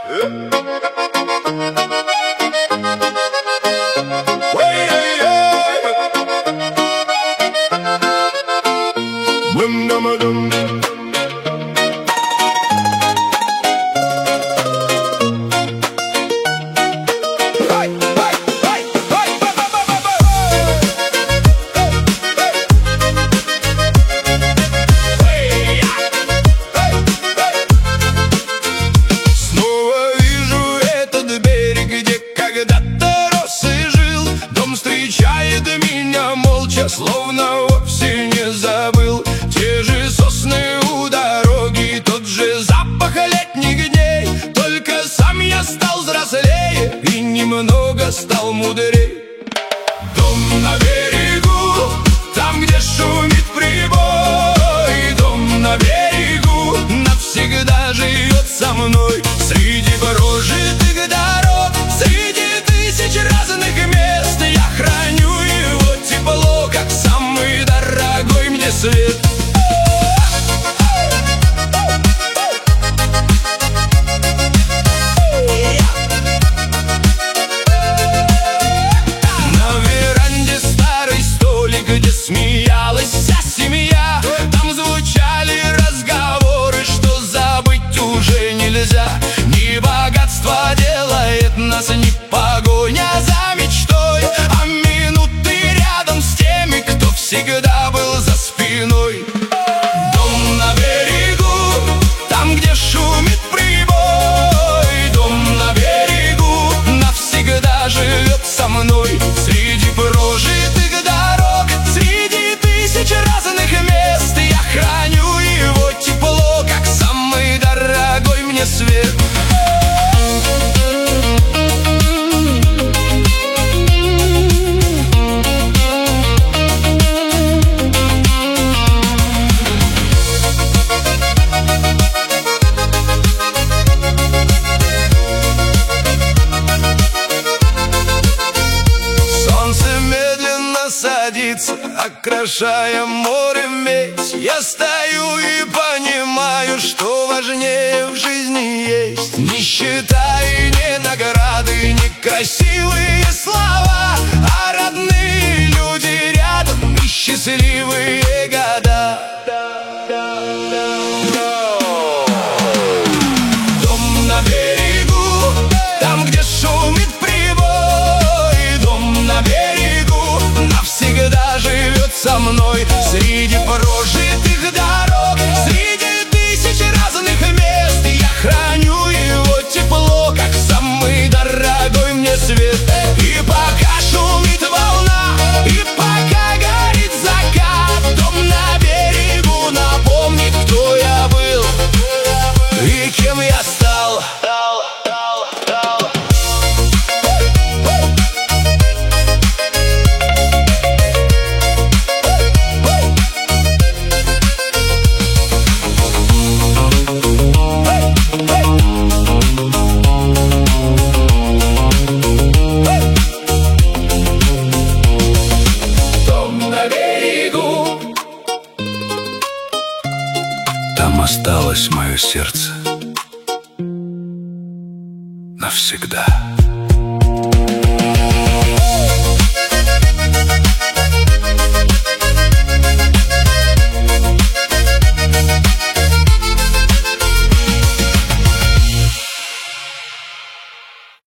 Словно вовсе не забыл. Те же сосны у дороги, тот же запах летних дней. Только сам я стал взрослее и немного стал мудрей. Дом на берегу, там, где шумит прибой. Дом на берегу навсегда живет со мной. Среди прожитых дорог, среди тысяч разных мест я храню его тепло, как самый дорогой мне свет. На веранде старый столик, где смеялась вся семья. Там звучали разговоры, что забыть уже нельзя. Не богатство делает нас, не погоня за мечтой, а минуты рядом с теми, кто всегда был за спиной. Дом на берегу, там, где шумит прибой. Дом на берегу навсегда живет со мной. Среди прожитых дорог, среди тысяч разных мест я храню его тепло, как самый дорогой мне свет. Садится, окрашая море медь. Я стою и понимаю, что важнее в жизни есть. Не считай ни награды, ни красивые слова, а родные люди рядом и счастливые года. Дом на берегу, там, где шумит прибой. Дом на берегу навсегда живет со мной. Среди прожитых дорог, среди тысяч разных мест я храню его тепло, как самый дорогой мне свет. И пока шумит волна, и пока горит закат, дом на берегу напомнит, кто я был и кем я стал. Там осталось мое сердце навсегда.